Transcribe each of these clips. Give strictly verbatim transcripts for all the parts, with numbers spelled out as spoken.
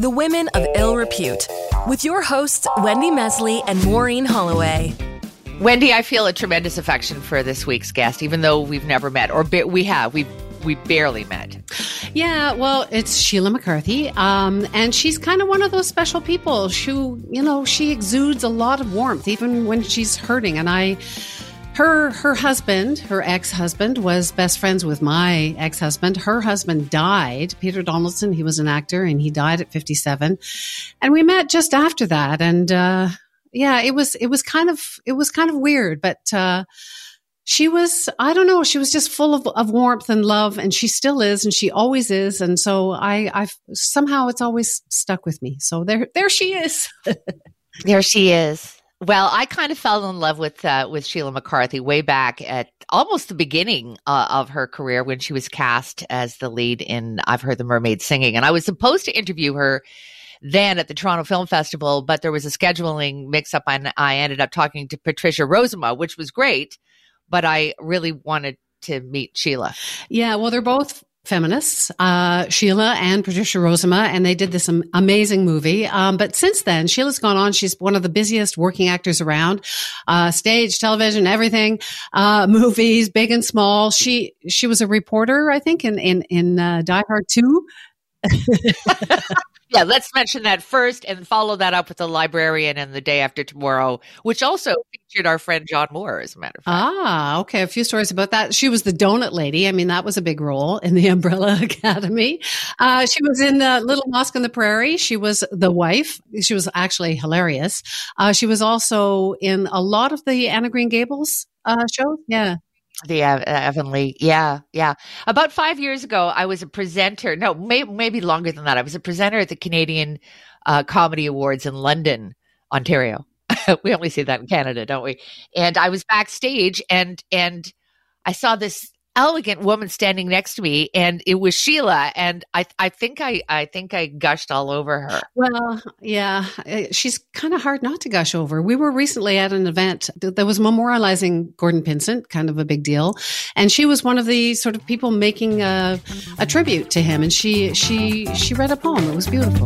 The Women of Ill Repute, with your hosts, Wendy Mesley and Maureen Holloway. Wendy, I feel a tremendous affection for this week's guest, even though we've never met, or ba- we have. We we barely met. Yeah, well, it's Sheila McCarthy, um, and she's kind of one of those special people who, you know, she exudes a lot of warmth, even when she's hurting. And I, her her husband, her ex-husband, was best friends with my ex-husband. Her husband died, Peter Donaldson. He was an actor, and he died at fifty-seven. And we met just after that, and uh, yeah, it was it was kind of it was kind of weird, but. Uh, She was, I don't know, she was just full of, of warmth and love, and she still is, and she always is. And so I, I've somehow it's always stuck with me. So there, there she is. There she is. Well, I kind of fell in love with uh, with Sheila McCarthy way back at almost the beginning uh, of her career when she was cast as the lead in I've Heard the Mermaid Singing. And I was supposed to interview her then at the Toronto Film Festival, but there was a scheduling mix-up, and I ended up talking to Patricia Rozema, which was great. But I really wanted to meet Sheila. Yeah, well, they're both feminists, uh, Sheila and Patricia Rozema, and they did this am- amazing movie. Um, but since then, Sheila's gone on. She's one of the busiest working actors around, uh, stage, television, everything, uh, movies, big and small. She she was a reporter, I think, in in in uh, Die Hard two. Yeah, let's mention that first and follow that up with The Librarian and The Day After Tomorrow, which also featured our friend John Moore, as a matter of fact. Ah, okay. A few stories about that. She was the donut lady. I mean, that was a big role in the Umbrella Academy. Uh, she was in uh, Little Mosque on the Prairie. She was the wife. She was actually hilarious. Uh, she was also in a lot of the Anna Green Gables uh, shows. Yeah. The uh, Avonlea. Yeah, yeah. About five years ago, I was a presenter. No, may, maybe longer than that. I was a presenter at the Canadian uh, Comedy Awards in London, Ontario. We only see that in Canada, don't we? And I was backstage, and and I saw this elegant woman standing next to me, and it was Sheila. And I I think I I think I gushed all over her. Well, yeah, uh, she's kind of hard not to gush over. We were recently at an event that that was memorializing Gordon Pinsent, kind of a big deal, and she was one of the sort of people making a, a tribute to him. And she she she read a poem. It was beautiful.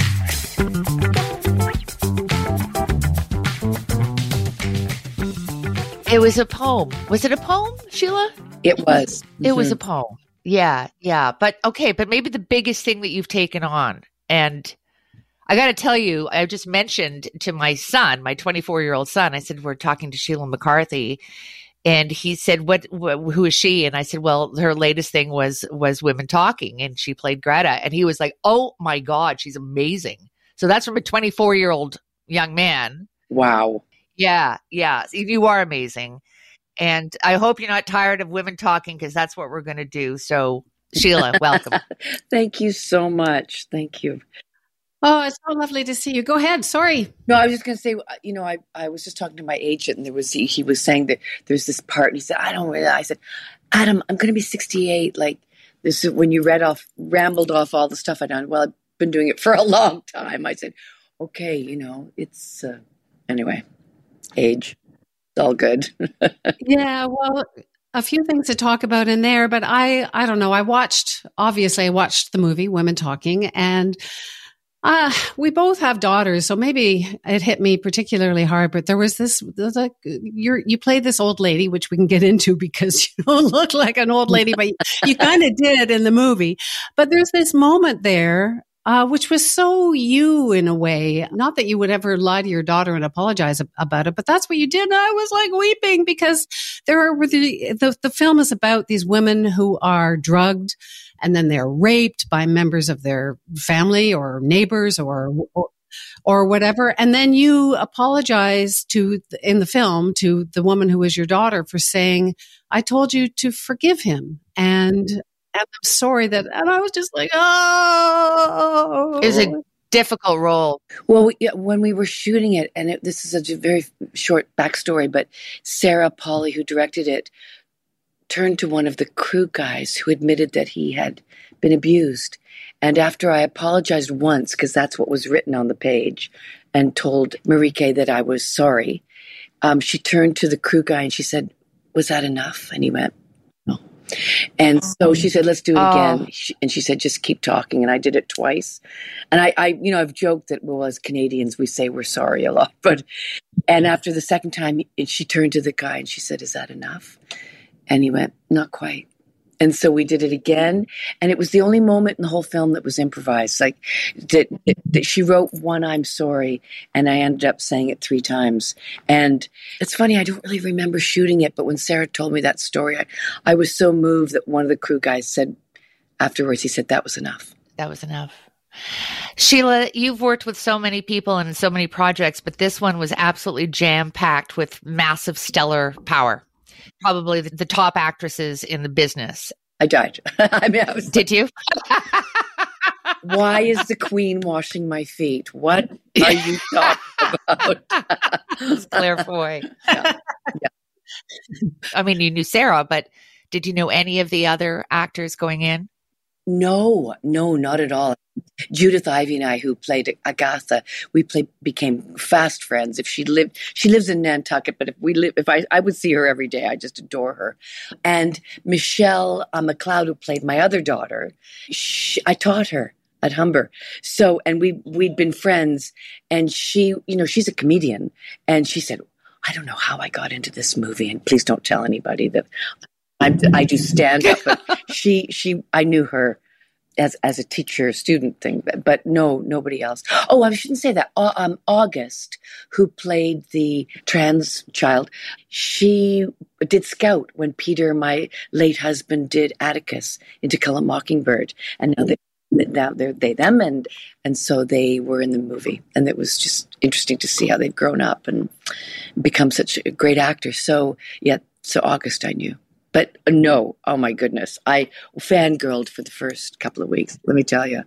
It was a poem. Was it a poem, Sheila? It was. Mm-hmm. It was a poem. Yeah, yeah. But okay, but maybe the biggest thing that you've taken on, and I got to tell you, I just mentioned to my son, my twenty-four-year-old son, I said, we're talking to Sheila McCarthy. And he said, what, what, who is she? And I said, well, her latest thing was, was Women Talking, and she played Greta. And he was like, oh my God, she's amazing. So that's from a twenty-four-year-old young man. Wow. Yeah, yeah. You are amazing. And I hope you're not tired of Women Talking, because that's what we're going to do. So, Sheila, welcome. Thank you so much. Thank you. Oh, it's so lovely to see you. Go ahead. Sorry. No, I was just going to say, you know, I, I was just talking to my agent, and there was he, he was saying that there's this part, and he said, I don't really. I said, Adam, I'm going to be sixty-eight. Like this is when you read off, rambled off all the stuff I done. Well, I've been doing it for a long time. I said, okay, you know, it's uh, anyway, age. All good. Yeah, well, a few things to talk about in there, but I, I don't know. I watched, obviously, I watched the movie Women Talking, and uh, we both have daughters, so maybe it hit me particularly hard. But there was this, there's like, you're, you played this old lady, which we can get into because you don't look like an old lady, but you, you kind of did in the movie. But there's this moment there. Uh, which was so you in a way. Not that you would ever lie to your daughter and apologize ab- about it, but that's what you did. And I was like weeping because there are the, the the film is about these women who are drugged and then they're raped by members of their family or neighbors or or, or whatever. And then you apologize to in the film to the woman who was your daughter for saying, "I told you to forgive him." And And I'm sorry that, and I was just like, oh. It was a difficult role. Well, we, yeah, when we were shooting it, and it, this is a very short backstory, but Sarah Polly, who directed it, turned to one of the crew guys who admitted that he had been abused. And after I apologized once, because that's what was written on the page, and told Marieke that I was sorry, um, she turned to the crew guy and she said, was that enough? And he went, no. And so she said, let's do it Oh. again. She, and she said, just keep talking. And I did it twice. And I, I, you know, I've joked that, well, as Canadians, we say we're sorry a lot. But, and after the second time, she turned to the guy and she said, is that enough? And he went, not quite. And so we did it again. And it was the only moment in the whole film that was improvised. Like that, that she wrote one, I'm sorry. And I ended up saying it three times. And it's funny, I don't really remember shooting it. But when Sarah told me that story, I, I was so moved that one of the crew guys said afterwards, he said, that was enough. That was enough. Sheila, you've worked with so many people and so many projects, but this one was absolutely jam-packed with massive stellar power. Probably the, the top actresses in the business. I died. I mean, I was, Did you? why is the queen washing my feet? What are you talking about? It's Claire Foy. Yeah. Yeah. I mean, you knew Sarah, but did you know any of the other actors going in? No, no, not at all. Judith Ivey and I, who played Agatha, we played, became fast friends. If she lived, she lives in Nantucket, but if we live, if I, I would see her every day. I just adore her. And Michelle uh, McLeod, who played my other daughter, she, I taught her at Humber. So, and we, we'd been friends, and she, you know, she's a comedian, and she said, I don't know how I got into this movie, and please don't tell anybody that I'm, I do stand up. But she, she, I knew her as as a teacher student thing, but, but no, nobody else. Oh, I shouldn't say that. Uh, um, August, who played the trans child, she did Scout when Peter, my late husband, did Atticus in To Kill a Mockingbird, and now they now they're they them, and and so they were in the movie, and it was just interesting to see how they've grown up and become such a great actor. So yeah, so August I knew. But no, oh my goodness, I fangirled for the first couple of weeks, let me tell you.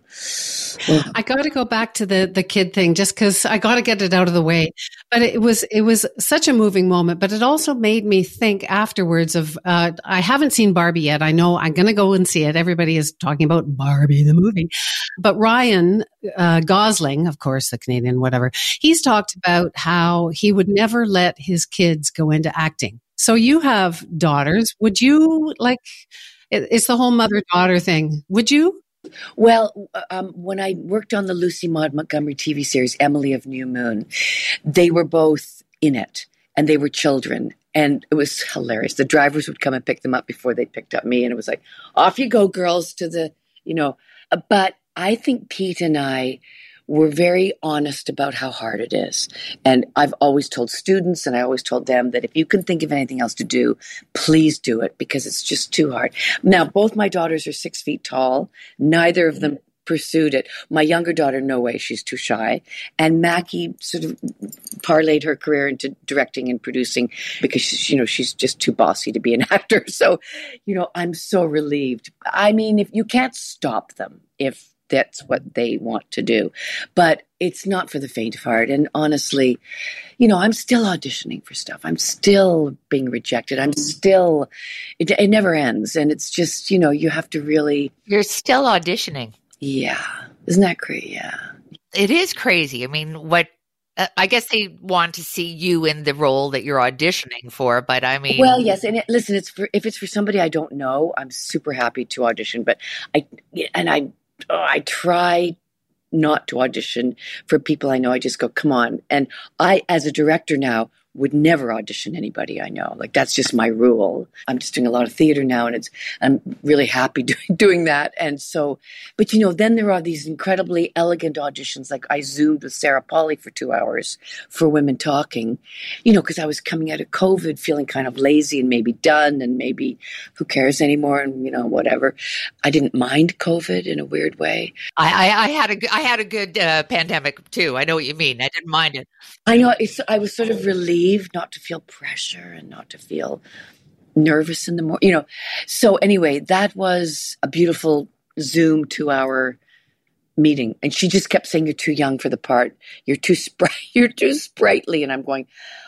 Oh. I got to go back to the the kid thing just because I got to get it out of the way. But it was it was such a moving moment. But it also made me think afterwards of uh, I haven't seen Barbie yet. I know I'm going to go and see it. Everybody is talking about Barbie the movie, but Ryan uh, Gosling, of course, the Canadian, whatever, he's talked about how he would never let his kids go into acting. So you have daughters. Would you like, it's the whole mother-daughter thing. Would you? Well, um, when I worked on the Lucy Maud Montgomery T V series, Emily of New Moon, they were both in it and they were children. And it was hilarious. The drivers would come and pick them up before they picked up me. And it was like, off you go, girls, to the, you know. But I think Pete and I were very honest about how hard it is. And I've always told students, and I always told them, that if you can think of anything else to do, please do it, because it's just too hard. Now, both my daughters are six feet tall. Neither of them pursued it. My younger daughter, no way, she's too shy. And Mackie sort of parlayed her career into directing and producing because she's, you know, she's just too bossy to be an actor. So, you know, I'm so relieved. I mean, if you can't stop them, if that's what they want to do. But it's not for the faint of heart. And honestly, you know, I'm still auditioning for stuff. I'm still being rejected. I'm still, it, it never ends. And it's just, you know, you have to really. You're still auditioning. Yeah. Isn't that great? Yeah. It is crazy. I mean, what, uh, I guess they want to see you in the role that you're auditioning for, but I mean. Well, yes. And it, listen, it's for, if it's for somebody I don't know, I'm super happy to audition. But I, and I, Oh, I try not to audition for people I know. I just go, come on. And I, as a director now, would never audition anybody I know. Like, that's just my rule. I'm just doing a lot of theater now, and it's I'm really happy doing, doing that. And so, but you know, then there are these incredibly elegant auditions. Like I Zoomed with Sarah Polley for two hours for Women Talking, you know, because I was coming out of COVID feeling kind of lazy and maybe done and maybe who cares anymore and, you know, whatever. I didn't mind COVID in a weird way. I, I, I had a, I had a good uh, pandemic too. I know what you mean. I didn't mind it. I know. It's, I was sort of relieved not to feel pressure and not to feel nervous in the morning, you know. So anyway, that was a beautiful Zoom two-hour meeting, and she just kept saying, "You're too young for the part. You're too spry. You're too sprightly." And I'm going,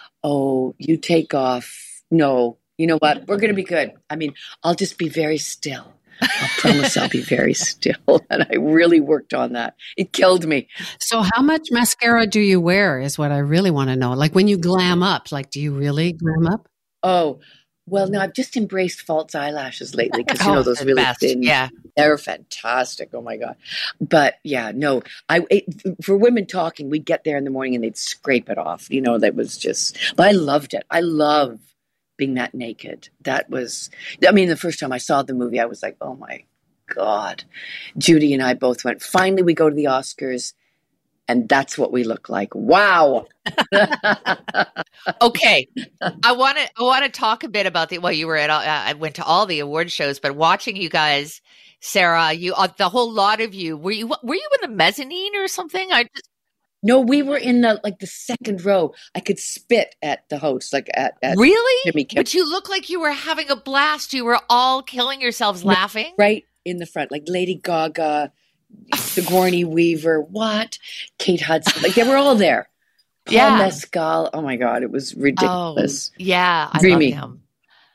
"Oh, you take off. No, you know what? We're going to be good. I mean, I'll just be very still. I promise I'll be very still." And I really worked on that. It killed me. So how much mascara do you wear is what I really want to know. Like when you glam up, like do you really glam up? Oh, Well, no, I've just embraced false eyelashes lately because, you Oh, know, those the really best. thin, Yeah. they're fantastic. Oh my God. But yeah, no, I, it, for women talking, we'd get there in the morning and they'd scrape it off. You know, that was just, but I loved it. I love being that naked. That was, I mean, the first time I saw the movie, I was like, oh my God. Judy and I both went, finally, we go to the Oscars. And that's what we look like. Wow. Okay. I want to I want to talk a bit about the well you were at all, uh, I went to all the award shows, but watching you guys, Sarah, you uh, the whole lot of you, were you were you in the mezzanine or something? I just No, we were in the like the second row. I could spit at the host, like at, at Really? Jimmy Kimmel. But you look like you were having a blast. You were all killing yourselves laughing. Right in the front, like Lady Gaga, Sigourney Weaver, what? Kate Hudson. Like they were all there. Paul Yeah. Mescal. Oh my God, it was ridiculous. Oh, yeah, I Dreamy. love him.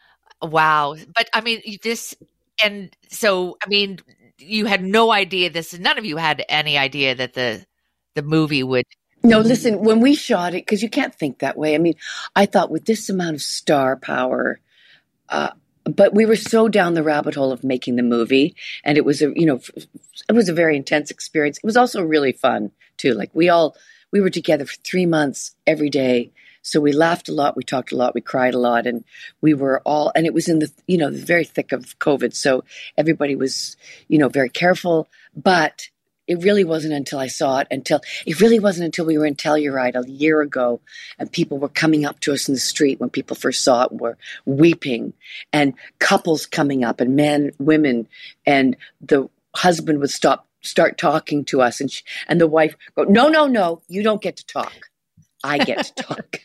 Wow. But I mean, you- this, and so, I mean, you had no idea this, none of you had any idea that the, the movie would. No, listen, when we shot it, because you can't think that way. I mean, I thought with this amount of star power, uh, but we were so down the rabbit hole of making the movie, and it was a, you know, it was a very intense experience. It was also really fun too. Like we all, we were together for three months every day. So we laughed a lot, we talked a lot, we cried a lot, and we were all, and it was in the, you know, the very thick of COVID. So everybody was, you know, very careful, but it really wasn't until I saw it, until, it really wasn't until we were in Telluride a year ago, and people were coming up to us in the street when people first saw it, were weeping, and couples coming up, and men, women, and the husband would stop, start talking to us, and she, and the wife go, no, no, no, you don't get to talk. I get to talk.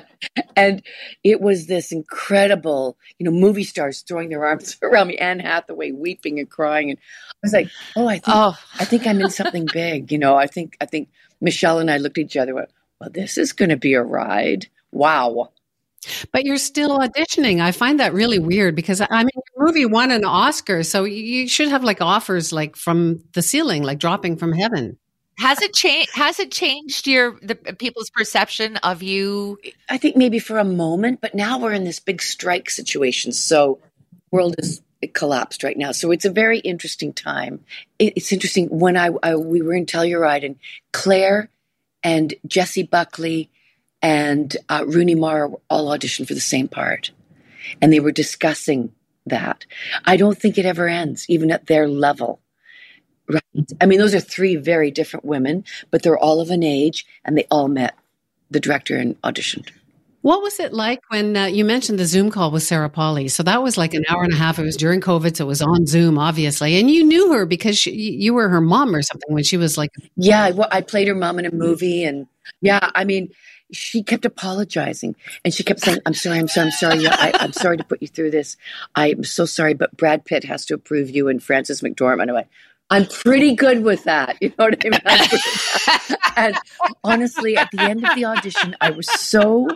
And it was this incredible, you know, movie stars throwing their arms around me, Anne Hathaway weeping and crying. And I was like, oh, I think, Oh, I think I'm in something big. You know, I think, I think Michelle and I looked at each other and went, well, this is going to be a ride. Wow. But you're still auditioning. I find that really weird because I mean, your movie won an Oscar, so you should have like offers like from the ceiling, like dropping from heaven. has it changed? Has it changed your the people's perception of you? I think maybe for a moment, but now we're in this big strike situation. So the world is it collapsed right now. So it's a very interesting time. It, it's interesting when I, I we were in Telluride and Claire and Jessie Buckley and uh, Rooney Mara all auditioned for the same part. And they were discussing that. I don't think it ever ends, even at their level. Right. I mean, those are three very different women, but they're all of an age and they all met the director and auditioned. What was it like when uh, you mentioned the Zoom call with Sarah Polley? So that was like an hour and a half. It was during COVID, so it was on Zoom, obviously. And you knew her because she, you were her mom or something when she was like... Yeah, I, well, I played her mom in a movie. And yeah, I mean, she kept apologizing. And she kept saying, I'm sorry, I'm sorry, I'm sorry. Yeah, I, I'm sorry to put you through this. I'm so sorry, but Brad Pitt has to approve you and Frances McDormand. I went, I'm pretty good with that. You know what I mean? I'm good with that. And honestly, at the end of the audition, I was so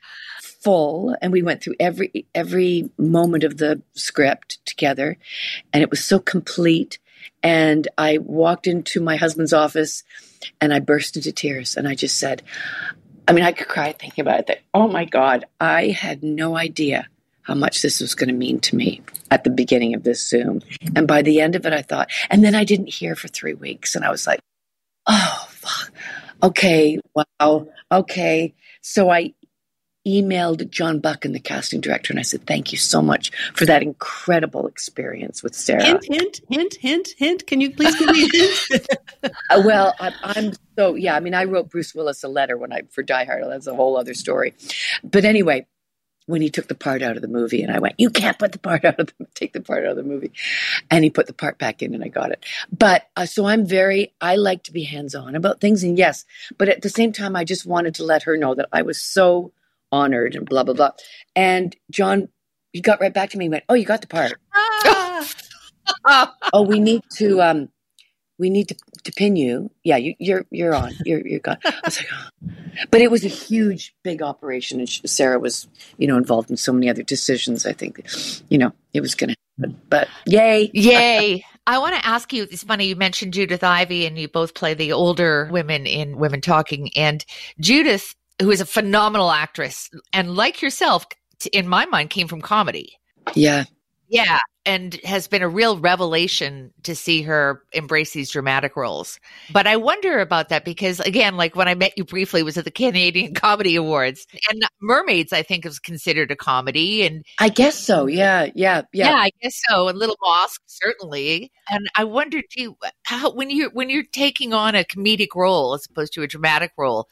full, and we went through every every moment of the script together, and it was so complete. And I walked into my husband's office, and I burst into tears, and I just said, I mean, I could cry thinking about it. That, oh my God, I had no idea how much this was going to mean to me at the beginning of this Zoom. And by the end of it, I thought, and then I didn't hear for three weeks. And I was like, oh, fuck. Okay, wow, okay. So I emailed John Buchan, the casting director, and I said, thank you so much for that incredible experience with Sarah. Hint, hint, hint, hint, hint. Can you please give me a hint? Uh, well, I'm, I'm so, yeah, I mean, I wrote Bruce Willis a letter when I, for Die Hard. That's a whole other story. But anyway, when he took the part out of the movie, and I went, you can't put the part out of the, take the part out of the movie. And he put the part back in, and I got it. But uh, so I'm very, I like to be hands-on about things. And yes, but at the same time, I just wanted to let her know that I was so honored and blah, blah, blah. And John, he got right back to me and went, oh, you got the part. Oh, we need to, um, we need to, to pin you. Yeah, you, you're you're on. You're you're gone. I was like, oh. But it was a huge, big operation, and Sarah was, you know, involved in so many other decisions. I think, you know, it was going to happen. But yay, Yay. I want to ask you, it's funny, you mentioned Judith Ivey, and you both play the older women in Women Talking. And Judith, who is a phenomenal actress, and like yourself, in my mind, came from comedy. Yeah. Yeah. And has been a real revelation to see her embrace these dramatic roles. But I wonder about that because, again, like when I met you briefly, it was at the Canadian Comedy Awards. And Mermaids, I think, is considered a comedy. And I guess so. Yeah. Yeah. Yeah. yeah, I guess so. And Little Mosque, certainly. And I wonder, too, how when you're, when you're taking on a comedic role as opposed to a dramatic role,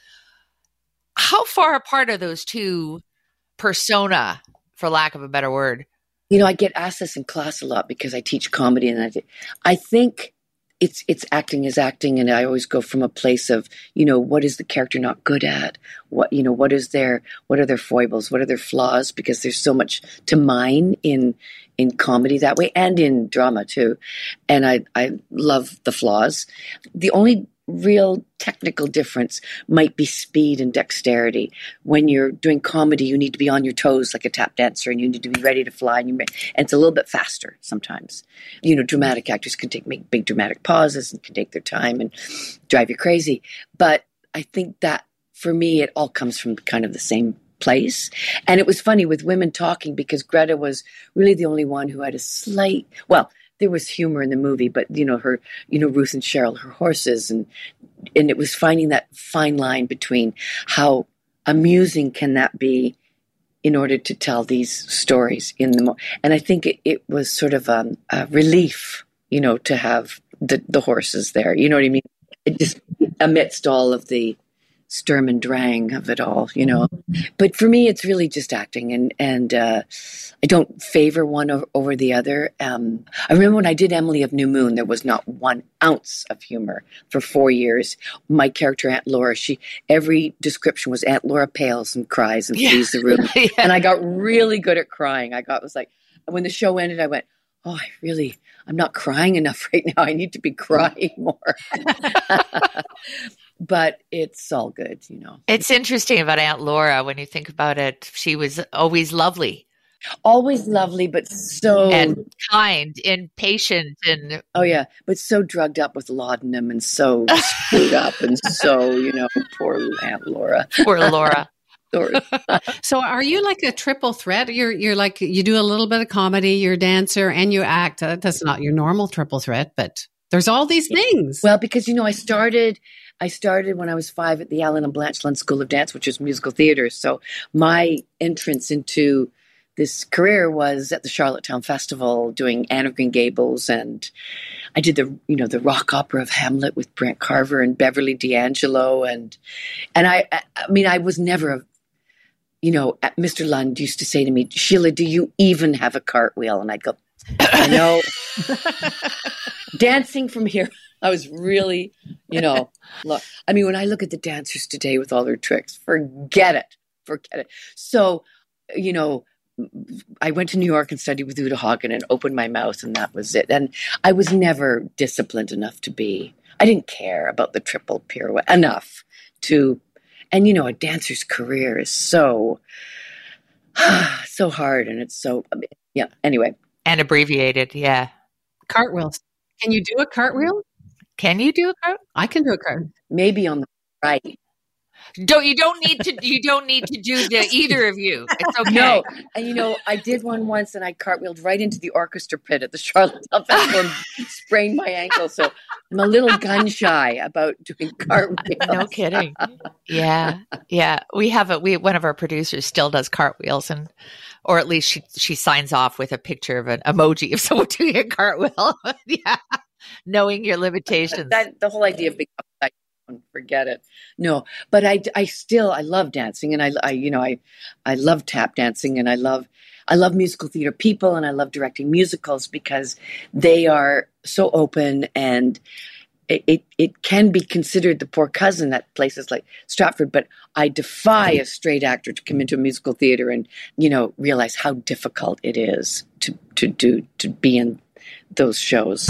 how far apart are those two persona, for lack of a better word? You know, I get asked this in class a lot because I teach comedy, and I, I think it's it's acting is acting, and I always go from a place of, you know, what is the character not good at? What you know, what is their what are their foibles? What are their flaws? Because there's so much to mine in in comedy that way, and in drama too. And I I love the flaws. The only real technical difference might be speed and dexterity. When you're doing comedy, you need to be on your toes like a tap dancer, and you need to be ready to fly, and, you may, and it's a little bit faster sometimes. You know, dramatic actors can take make big dramatic pauses and can take their time and drive you crazy. But I think that for me, it all comes from kind of the same place. And it was funny with Women Talking because Greta was really the only one who had a slight, well, there was humor in the movie, but you know, her, you know, Ruth and Cheryl, her horses, and and it was finding that fine line between how amusing can that be in order to tell these stories in the mo- and I think it, it was sort of um, a relief, you know, to have the the horses there. You know what I mean? It just amidst all of the Sturm and Drang of it all, you know. But for me, it's really just acting, and and uh, I don't favor one over, over the other. Um, I remember when I did Emily of New Moon, there was not one ounce of humor for four years. My character, Aunt Laura, she every description was Aunt Laura pales and cries and flees the room, yeah. And I got really good at crying. I got was like when the show ended, I went, oh, I really, I'm not crying enough right now. I need to be crying more. But it's all good, you know. It's interesting about Aunt Laura when you think about it. She was always lovely. Always lovely, but so... And kind and patient. And oh, yeah. But so drugged up with laudanum and so screwed up and so, you know, poor Aunt Laura. Poor Laura. So are you like a triple threat? You're you're like, you do a little bit of comedy, you're a dancer, and you act. Uh, that's not your normal triple threat, but there's all these things. Well, because, you know, I started... I started when I was five at the Alan and Blanche Lund School of Dance, which is musical theater. So my entrance into this career was at the Charlottetown Festival doing Anne of Green Gables. And I did the, you know, the rock opera of Hamlet with Brent Carver and Beverly D'Angelo. And, and I, I mean, I was never, a, you know, Mister Lund used to say to me, Sheila, do you even have a cartwheel? And I'd go, I know. Dancing from here. I was really, you know, look, I mean, when I look at the dancers today with all their tricks, forget it, forget it. So, you know, I went to New York and studied with Uta Hagen and opened my mouth, and that was it. And I was never disciplined enough to be, I didn't care about the triple pirouette enough to, and you know, a dancer's career is so, so hard, and it's so, I mean, yeah, anyway. And abbreviated, yeah. Cartwheels. Can you do a cartwheel? Can you do a cartwheel? I can do a cartwheel. Maybe on the right. Don't you don't need to you don't need to do the either of you. It's okay. No, and you know, I did one once, and I cartwheeled right into the orchestra pit at the Charlottetown Festival and sprained my ankle. So I'm a little gun shy about doing cartwheels. No kidding. Yeah, yeah. We have a we one of our producers still does cartwheels, and or at least she she signs off with a picture of an emoji of someone doing a cartwheel. Yeah, knowing your limitations. That the whole idea of being upside down, forget it. No, but I, I still I love dancing, and I, I you know I I love tap dancing, and I love I love musical theater people, and I love directing musicals because they are so open, and it, it, it can be considered the poor cousin at places like Stratford, but I defy a straight actor to come into a musical theater and, you know, realize how difficult it is to, to do, to be in those shows.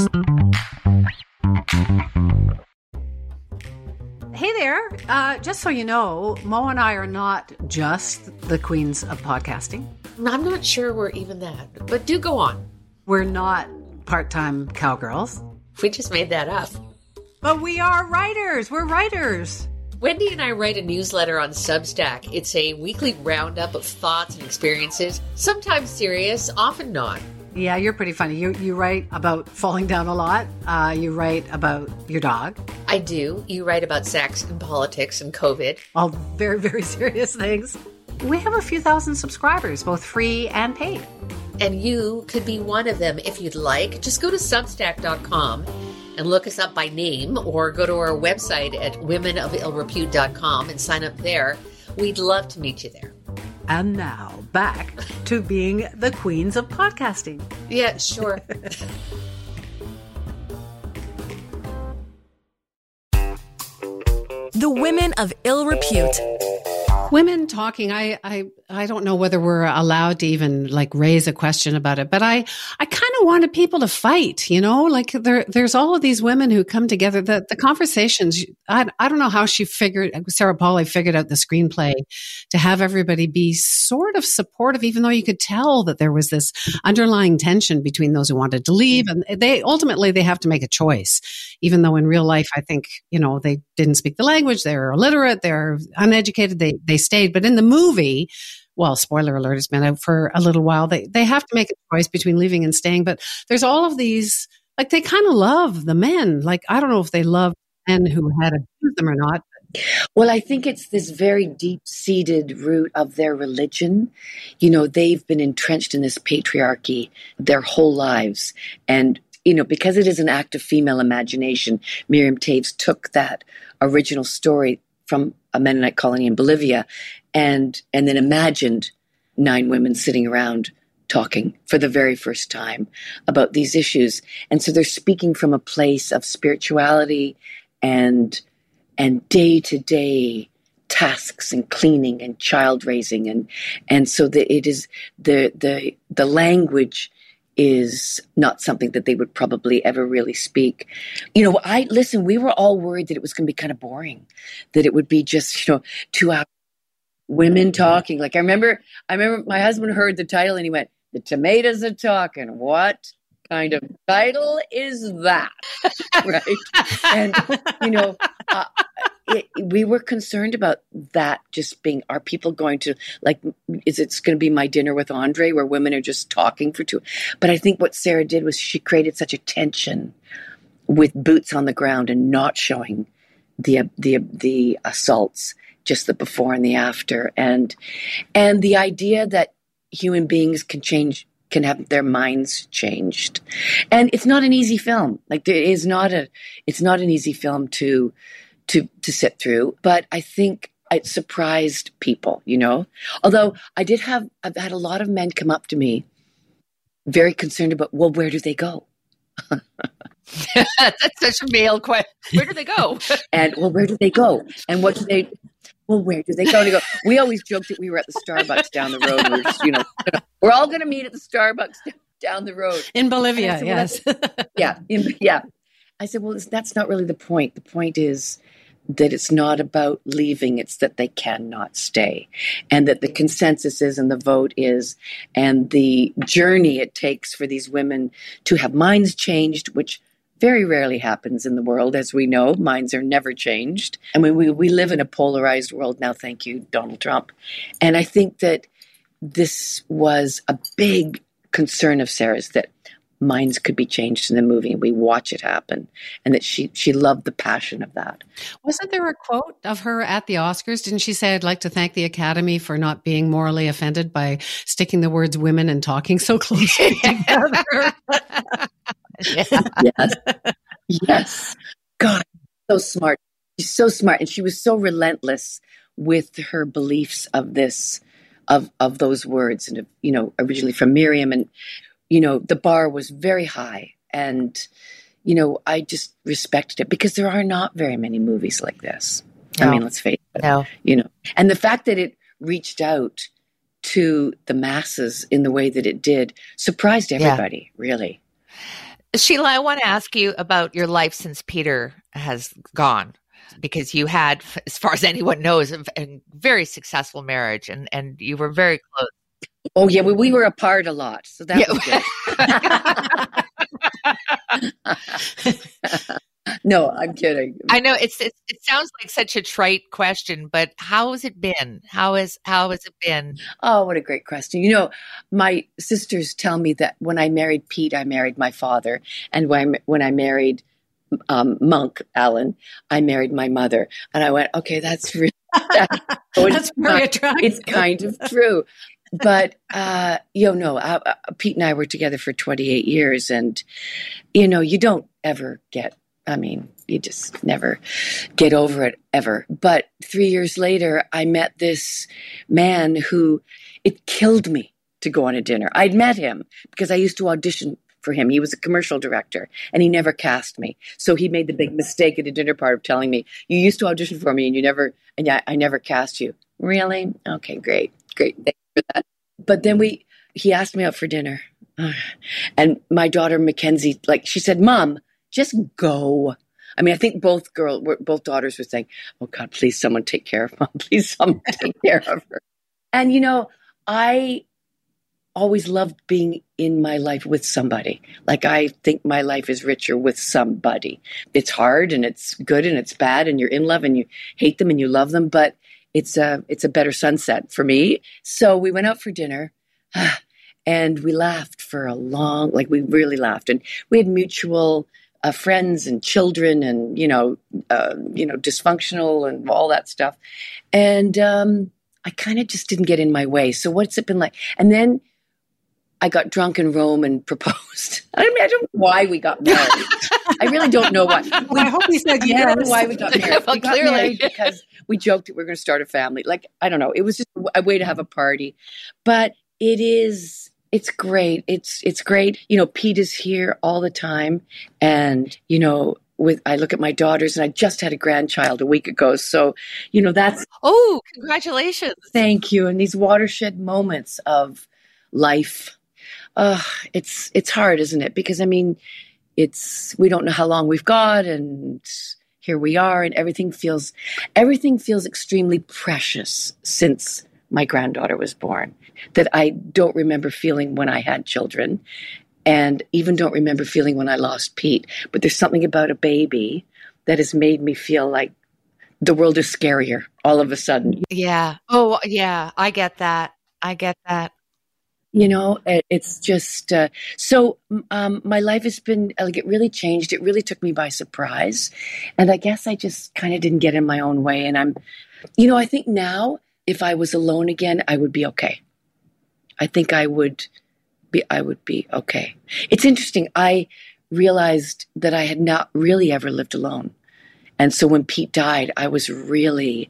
Hey there. Uh, just so you know, Mo and I are not just the queens of podcasting. I'm not sure we're even that, but do go on. We're not part-time cowgirls. We just made that up. But we are writers. We're writers. Wendy and I write a newsletter on Substack. It's a weekly roundup of thoughts and experiences, sometimes serious, often not. Yeah, you're pretty funny. You you write about falling down a lot. Uh, you write about your dog. I do. You write about sex and politics and COVID. All very, very serious things. We have a few thousand subscribers, both free and paid. And you could be one of them if you'd like. Just go to substack dot com and look us up by name, or go to our website at women of ill repute dot com and sign up there. We'd love to meet you there. And now, back to being the queens of podcasting. Yeah, sure. The Women of Ill Repute. Women talking, I, I, I don't know whether we're allowed to even like raise a question about it, but I, I kind of wanted people to fight, you know, like there, there's all of these women who come together. The, the conversations, I, I don't know how she figured, Sarah Polley figured out the screenplay to have everybody be sort of supportive, even though you could tell that there was this underlying tension between those who wanted to leave. And they ultimately, they have to make a choice, even though in real life, I think, you know, they didn't speak the language. They're illiterate. They're uneducated. They, they stayed. But in the movie, well, spoiler alert, it's been out for a little while. They they have to make a choice between leaving and staying. But there's all of these, like they kind of love the men. Like, I don't know if they love men who had abused them or not. Well, I think it's this very deep-seated root of their religion. You know, they've been entrenched in this patriarchy their whole lives. And, you know, because it is an act of female imagination, Miriam Toews took that original story from a Mennonite colony in Bolivia, and and then imagined nine women sitting around talking for the very first time about these issues. And so they're speaking from a place of spirituality and and day-to-day tasks and cleaning and child raising, and and so the, it is the the the language is not something that they would probably ever really speak. You know, I listen, we were all worried that it was going to be kind of boring, that it would be just, you know, two hours women talking. Like I remember, I remember my husband heard the title and he went, "The tomatoes are talking." What kind of title is that? Right. And, you know, uh, it, we were concerned about that just being, are people going to, like, is it going to be My Dinner with Andre where women are just talking for two? But I think what Sarah did was she created such a tension with boots on the ground and not showing the the the assaults, just the before and the after, and and the idea that human beings can change, can have their minds changed. And it's not an easy film. Like there is not a, it's not an easy film to, to, to sit through, but I think it surprised people, you know, although I did have, I've had a lot of men come up to me very concerned about, well, where do they go? That's such a male question. Where do they go? And well, where do they go? And what do they, well, where do they go? And go, we always joked that we were at the Starbucks down the road. We were just, you know, we're all going to meet at the Starbucks down the road. In Bolivia, said, yes. Well, yeah. In, yeah. I said, well, that's not really the point. The point is that it's not about leaving. It's that they cannot stay. And that the consensus is and the vote is, and the journey it takes for these women to have minds changed, which very rarely happens in the world. As we know, minds are never changed. I mean, we, we live in a polarized world now, thank you, Donald Trump. And I think that this was a big concern of Sarah's, that minds could be changed in the movie and we watch it happen. And that she, she loved the passion of that. Wasn't there a quote of her at the Oscars? Didn't she say, "I'd like to thank the Academy for not being morally offended by sticking the words women and talking so closely together"? Yeah. Yes. Yes. God, so smart. She's so smart. And she was so relentless with her beliefs of this, of, of those words. And, you know, originally from Miriam, and, you know, the bar was very high. And, you know, I just respected it because there are not very many movies like this. No. I mean, let's face it. No. You know, and the fact that it reached out to the masses in the way that it did surprised everybody, yeah. Really. Sheila, I want to ask you about your life since Peter has gone, because you had, as far as anyone knows, a, a very successful marriage, and, and you were very close. Oh, yeah, we, we were apart a lot, so that yeah. was good. No, I'm kidding. I know it's, it's it sounds like such a trite question, but how has it been? How is how has it been? Oh, what a great question. You know, my sisters tell me that when I married Pete, I married my father. And when, when I married um, Monk Allen, I married my mother. And I went, okay, that's really, that's, That's very attractive. It's kind of true. But, uh, you know, no, uh, uh, Pete and I were together for twenty-eight years. And, you know, you don't ever get, I mean, you just never get over it ever. But three years later, I met this man who, it killed me to go on a dinner. I'd met him because I used to audition for him. He was a commercial director and he never cast me. So he made the big mistake at a dinner party of telling me, you used to audition for me and you never, and I, I never cast you. Really? Okay, great. Great. Thanks for that. But then we, he asked me out for dinner. And my daughter, Mackenzie, like she said, Mom, just go. I mean, I think both girl, both daughters were saying, oh God, please someone take care of Mom. Please someone take care of her. And, you know, I always loved being in my life with somebody. Like, I think my life is richer with somebody. It's hard and it's good and it's bad and you're in love and you hate them and you love them, but it's a, it's a better sunset for me. So we went out for dinner and we laughed for a long, like we really laughed, and we had mutual uh, friends and children and, you know, uh, you know, dysfunctional and all that stuff. And, um, I kind of just didn't get in my way. So what's it been like? And then I got drunk in Rome and proposed. I mean, I don't know why we got married. I really don't know why. Well, I hope he said I don't know yes. why we got married. Well, we got clearly. married because we joked that we were going to start a family. Like, I don't know. It was just a way to have a party. But it is, it's great. It's, it's great. You know, Pete is here all the time. And, you know, with, I look at my daughters and I just had a grandchild a week ago. So, you know, that's, Oh, congratulations. thank you. And these watershed moments of life, uh, it's, it's hard, isn't it? Because I mean, it's, we don't know how long we've got and here we are and everything feels, everything feels extremely precious since my granddaughter was born that I don't remember feeling when I had children. And even don't remember feeling when I lost Pete. But there's something about a baby that has made me feel like the world is scarier all of a sudden. Yeah. Oh, yeah. I get that. I get that. You know, it, it's just, uh, so um, my life has been, like, it really changed. It really took me by surprise. And I guess I just kind of didn't get in my own way. And I'm, you know, I think now if I was alone again, I would be okay. I think I would be, I would be okay. It's interesting. I realized that I had not really ever lived alone. And so when Pete died, I was really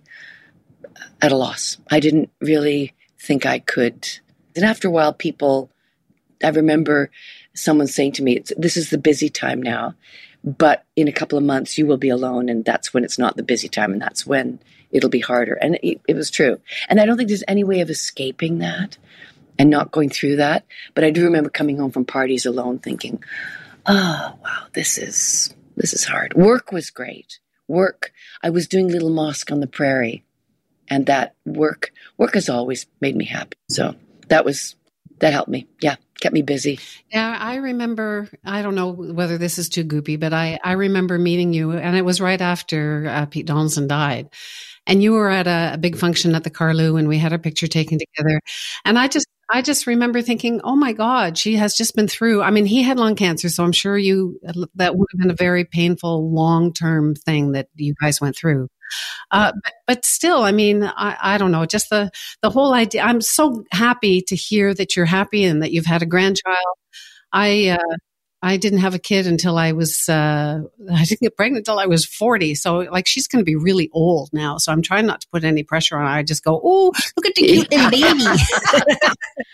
at a loss. I didn't really think I could. And after a while, people, I remember someone saying to me, it's, this is the busy time now, but in a couple of months you will be alone. And that's when it's not the busy time. And that's when it'll be harder. And it, it was true. And I don't think there's any way of escaping that and not going through that. But I do remember coming home from parties alone thinking, oh, wow, this is, this is hard. Work was great. Work. I was doing Little Mosque on the Prairie, and that work, work has always made me happy. So that was, that helped me. Yeah. Kept me busy. Yeah, I remember, I don't know whether this is too goopy, but I, I remember meeting you, and it was right after uh, Pete Donaldson died. And you were at a, a big function at the Carlew, and we had our picture taken together. And I just, I just remember thinking, oh my God, she has just been through, I mean, he had lung cancer, so I'm sure you, that would have been a very painful long-term thing that you guys went through. Uh, but, but still, I mean, I, I don't know, just the, the whole idea. I'm so happy to hear that you're happy and that you've had a grandchild. I, uh, I didn't have a kid until I was, uh, I didn't get pregnant until I was forty. So like, she's going to be really old now. So I'm trying not to put any pressure on her. I just go, oh, look at the cute little baby.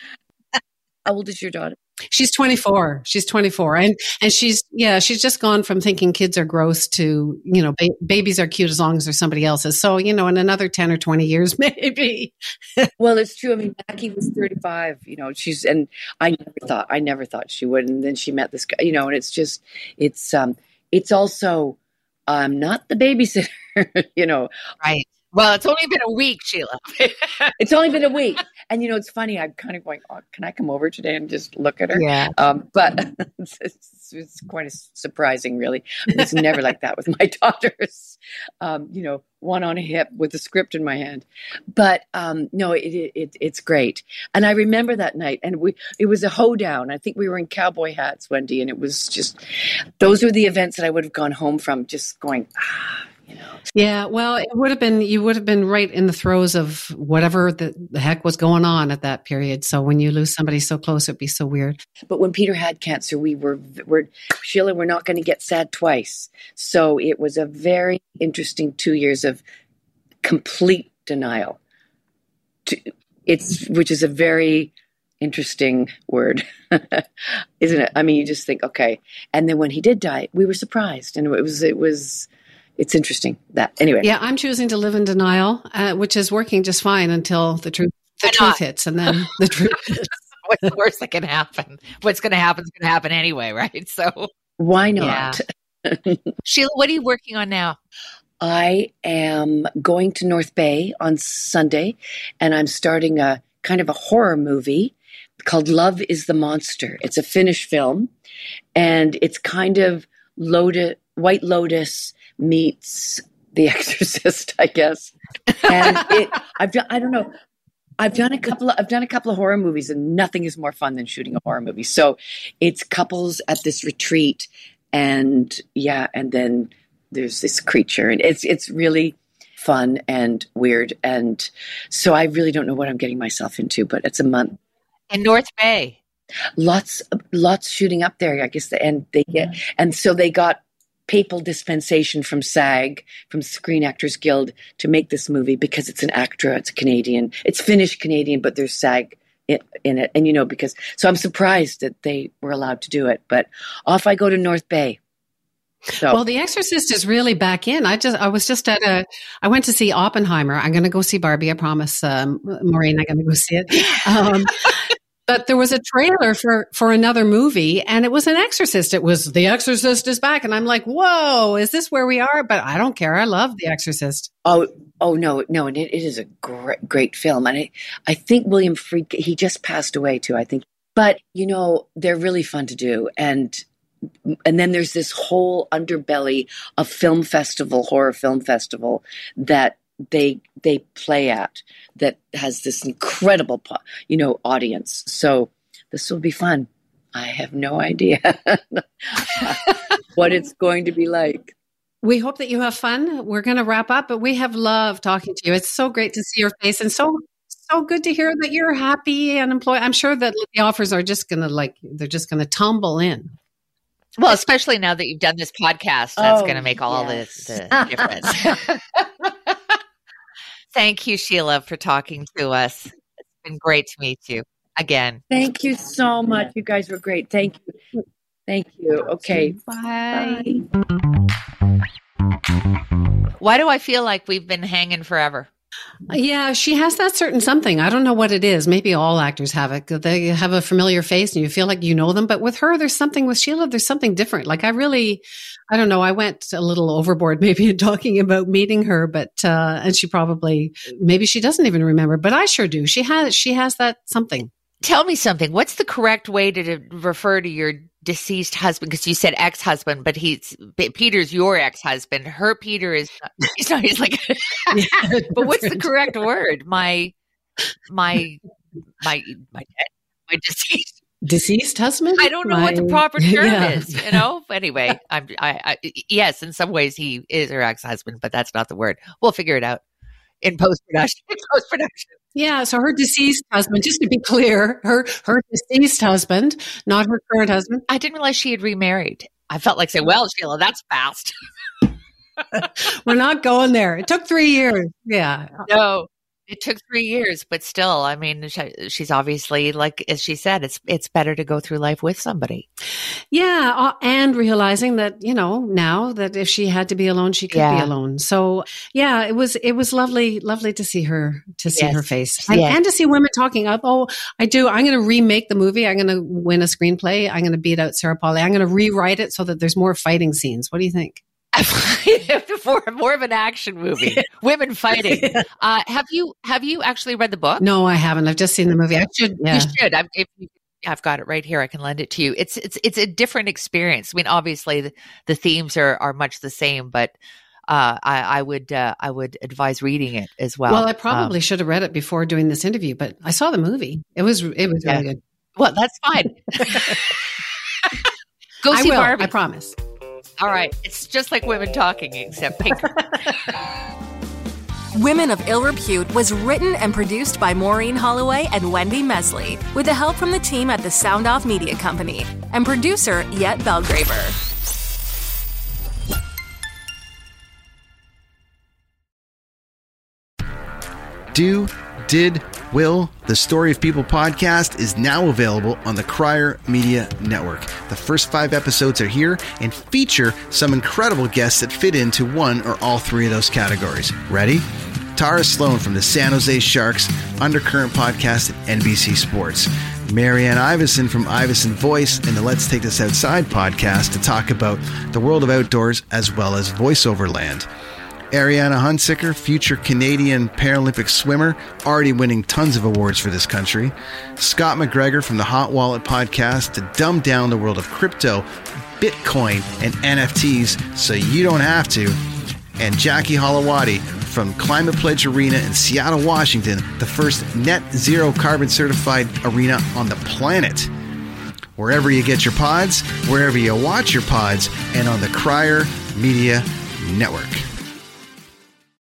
How old is your daughter? She's twenty-four. She's twenty-four. And, and she's, yeah, she's just gone from thinking kids are gross to, you know, ba- babies are cute as long as they're somebody else's. So, you know, in another ten or twenty years, maybe. Well, it's true. I mean, Mackie was thirty-five, you know, she's, and I never thought, I never thought she would. And then she met this guy, you know, and it's just, it's, um, it's also, um, not the babysitter, you know. Right. Well, it's only been a week, Sheila. It's only been a week. And, you know, it's funny. I'm kind of going, oh, can I come over today and just look at her? Yeah. Um, but it's, it's, it's quite surprising, really. It's never like that with my daughters. Um, you know, one on a hip with a script in my hand. But um, no, it, it, it it's great. And I remember that night, and we it was a hoedown. I think we were in cowboy hats, Wendy, and it was just, those were the events that I would have gone home from just going, ah. You know. Yeah, well, it would have been, you would have been right in the throes of whatever the, the heck was going on at that period. So when you lose somebody so close, it'd be so weird. But when Peter had cancer, we were, we're, Sheila, we're not going to get sad twice. So it was a very interesting two years of complete denial. It's, which is a very interesting word, isn't it? I mean, you just think, okay. And then when he did die, we were surprised. And it was, it was, It's interesting that anyway. Yeah, I'm choosing to live in denial, uh, which is working just fine until the truth the truth hits, and then the truth hits. What's the worst that can happen? What's going to happen is going to happen anyway, right? So why not? Yeah. Sheila, what are you working on now? I am going to North Bay on Sunday, and I'm starting a kind of a horror movie called Love is the Monster. It's a Finnish film, and it's kind of loaded White Lotus meets The Exorcist, I guess. And it, I've done, I don't know, I've done a couple of, I've done a couple of horror movies, and nothing is more fun than shooting a horror movie. So it's couples at this retreat, and yeah, and then there's this creature, and it's it's really fun and weird, and so I really don't know what I'm getting myself into, but it's a month. In North Bay. Lots, lots shooting up there, I guess, and they get, and so they got papal dispensation from SAG, from Screen Actors Guild, to make this movie because it's an ACTRA, it's a Canadian, it's Finnish Canadian, but there's SAG in, in it. And, you know, because, so I'm surprised that they were allowed to do it, but off I go to North Bay. So. Well, The Exorcist is really back in. I just, I was just at a, I went to see Oppenheimer. I'm going to go see Barbie. I promise, um, Maureen, I'm going to go see it. Um, But there was a trailer for, for another movie, and it was an Exorcist. It was The Exorcist is back. And I'm like, whoa, is this where we are? But I don't care. I love The Exorcist. Oh, oh no, no. And it, it is a great, great film. And I, I think William Friedkin, he just passed away too, I think. But, you know, they're really fun to do. And, and then there's this whole underbelly of film festival, horror film festival that they they play at that has this incredible, you know, audience. So this will be fun. I have no idea what it's going to be like. We hope that you have fun. We're going to wrap up, but we have loved talking to you. It's so great to see your face, and so so good to hear that you're happy and employed. I'm sure that the offers are just going to like they're just going to tumble in. Well, especially now that you've done this podcast, that's oh, going to make all yes. the, the difference. Thank you, Sheila, for talking to us. It's been great to meet you again. Thank you so much. You guys were great. Thank you. Thank you. Okay. Bye. Bye. Why do I feel like we've been hanging forever? Yeah, she has that certain something. I don't know what it is. Maybe all actors have it. They have a familiar face and you feel like you know them. But with her, there's something, with Sheila, there's something different. Like I really, I don't know, I went a little overboard maybe in talking about meeting her, but, uh, and she probably, maybe she doesn't even remember, but I sure do. She has, she has that something. Tell me something. What's the correct way to, to refer to your deceased husband? Because you said ex-husband, but he's Peter's your ex-husband. Her Peter is he's not. He's like. But what's the correct word? My, my, my, my, my deceased deceased husband. I don't know my, what the proper term yeah. is. You know. Anyway, I'm. I, I. Yes, in some ways he is her ex-husband, but that's not the word. We'll figure it out in post-production. In post-production. Yeah, so her deceased husband, just to be clear, her her deceased husband, not her current husband. I didn't realize she had remarried. I felt like saying, well, Sheila, that's fast. We're not going there. It took three years. Yeah. No, it took three years, but still, I mean, she, she's obviously, like, as she said, it's it's better to go through life with somebody. Yeah, uh, and realizing that, you know, now that if she had to be alone, she could Yeah. be alone. So, yeah, it was it was lovely, lovely to see her, to see Yes. her face, and, Yes. and to see women talking up. Oh, I do. I'm going to remake the movie. I'm going to win a screenplay. I'm going to beat out Sarah Polley. I'm going to rewrite it so that there's more fighting scenes. What do you think? more, more of an action movie, women fighting. Uh, have you have you actually read the book? No, I haven't. I've just seen the movie. I should. Yeah. You should. I've, if you, I've got it right here. I can lend it to you. It's it's it's a different experience. I mean, obviously the, the themes are are much the same, but uh, I, I would uh, I would advise reading it as well. Well, I probably um, should have read it before doing this interview, but I saw the movie. It was it was yeah. really good. Well, that's fine. Go see I will, Barbie. I promise. All right. It's just like Women Talking, except pinker. Women of Ill Repute was written and produced by Maureen Holloway and Wendy Mesley, with the help from the team at the Sound Off Media Company and producer Yet Belgraver. Do, did, will, the Story of People podcast is now available on the Crier Media Network. The first five episodes are here and feature some incredible guests that fit into one or all three of those categories. Ready? Tara Sloan from the San Jose Sharks Undercurrent podcast at N B C Sports. Marianne Iveson from Iveson Voice and the Let's Take This Outside podcast to talk about the world of outdoors as well as voiceover land. Ariana Hunsicker, future Canadian Paralympic swimmer, already winning tons of awards for this country. Scott McGregor from the Hot Wallet podcast to dumb down the world of crypto, Bitcoin, and N F Ts so you don't have to. And Jackie Holowati from Climate Pledge Arena in Seattle, Washington, the first net zero carbon certified arena on the planet. Wherever you get your pods, wherever you watch your pods, and on the Crier Media Network.